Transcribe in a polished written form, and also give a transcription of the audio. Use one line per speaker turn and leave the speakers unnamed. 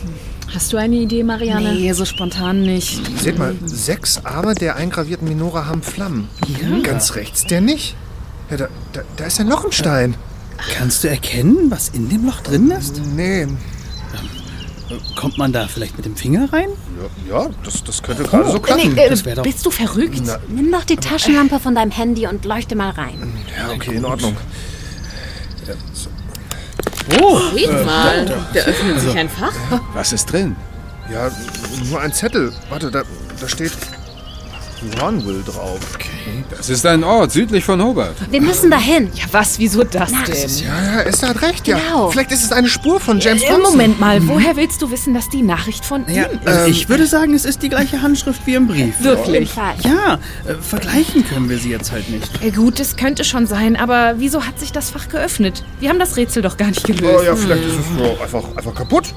Hast du eine Idee, Marianne?
Nee, so spontan nicht.
Seht mal, 6 Arme der eingravierten Menorah haben Flammen.
Ja.
Ganz rechts der nicht. Ja, da ist ja noch ein Stein.
Kannst du erkennen, was in dem Loch drin ist?
Nee.
Kommt man da vielleicht mit dem Finger rein?
Ja, das könnte gerade so klappen.
Das wär doch...
Bist du verrückt?
Na.
Nimm doch die Taschenlampe von deinem Handy und leuchte mal rein.
Ja, okay, in Ordnung.
Seht mal, da öffnet sich ein Fach.
Was ist drin?
Ja, nur ein Zettel. Warte, da steht Hornville drauf.
Das ist ein Ort südlich von Hobart.
Wir müssen dahin.
Ja, was? Wieso das denn?
Ja, Esther hat recht, ja.
Genau.
Vielleicht ist es eine Spur von James Thompson.
Moment mal, woher willst du wissen, dass die Nachricht von
Ja,
ihm
also ich würde sagen, es ist die gleiche Handschrift wie im Brief.
Auf jeden
wirklich?
Fall.
Ja, vergleichen können wir sie jetzt halt nicht.
Gut, es könnte schon sein, aber wieso hat sich das Fach geöffnet? Wir haben das Rätsel doch gar nicht gelöst.
Oh ja, vielleicht ist es einfach kaputt.